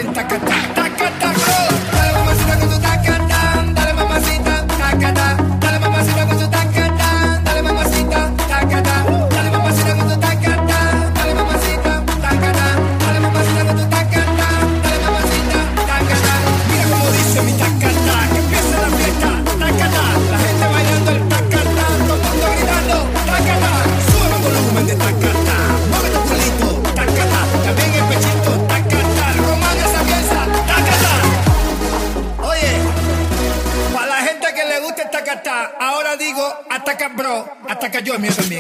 el tacatá, tacatá, bro. Dale mamacita con tu tacatá, dale mamacita, tacatá. Dale mamacita con tu tacatá, dale mamacita, tacatá. Dale mamacita con tu tacatá, dale mamacita, tacatá. Dale mamacita con tu tacatá, dale mamacita, tacatá. Mira cómo dice mi tacatá, que empieza la fiesta, tacatá. La gente bailando el tacatá, todo el mundo gritando, tacatá. Sube el volumen de tacatá, mueve tu culito, tacatá. También el pechito, tacatá. Román esa pieza, tacatá. Oye, para la gente que le gusta el tacatá, ahora digo, ataca bro, ataca yo el mío también.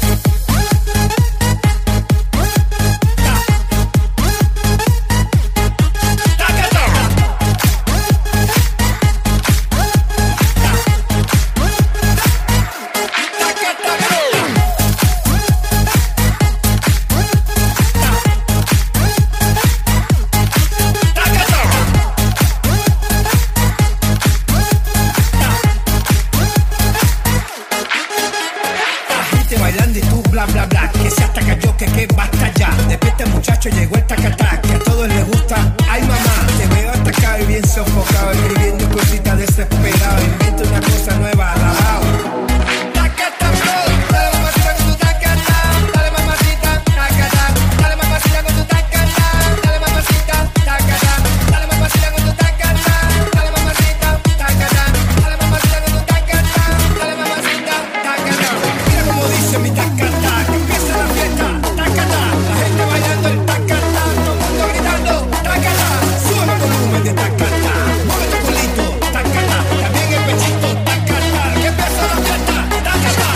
Bailando y tú bla bla bla, que se hasta cayó, que basta ya. Despierta muchacho, llegó el tacatá, que a todos les gusta. Ay mamá, te veo atacado y bien sofocado, escribiendo cositas desesperado. Inventa una cosa nueva, alabao. Tacatá, bro, dale mamacita con tu tacatá, dale mamacita, tacatá. Dale mamacita con tu tacatá, dale mamacita, tacatá. Dale mamacita con tu tacatá, dale mamacita, tacatá. Dale mamacita con tu tacatá, dale mamacita, tacatá. Mira cómo dice mi tacatá, que empieza la fiesta, tacatá. La gente bailando el tacatá, todo el mundo gritando, tacatá. Sube el volumen de tacatá, mueve tu culito, tacatá. También el pechito, tacatá. Que empieza la fiesta, tacatá.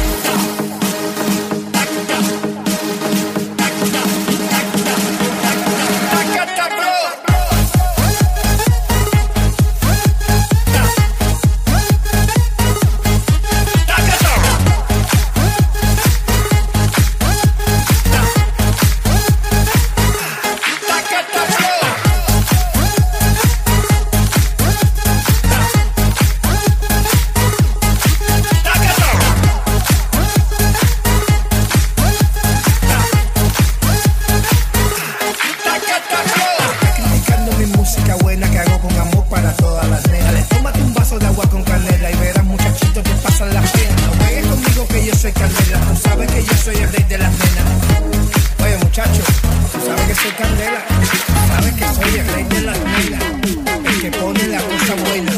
Tacatá, bro. Criticando mi música buena que hago con amor para todas las nenas. Le tómate un vaso de agua con canela y verás muchachitos que pasan la pena. No juegues conmigo que yo soy candela, tú sabes que yo soy el rey de las nenas. Oye muchacho, tú sabes que soy candela, tú sabes que soy el rey de las nenas, el que pone la cosa buena.